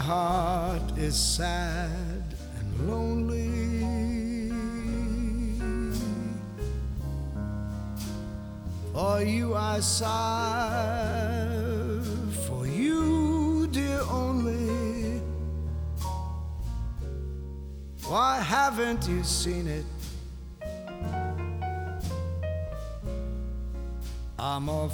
heart is sad and lonely. For you I sigh, for you, dear, only. Why haven't you seen it? I'm a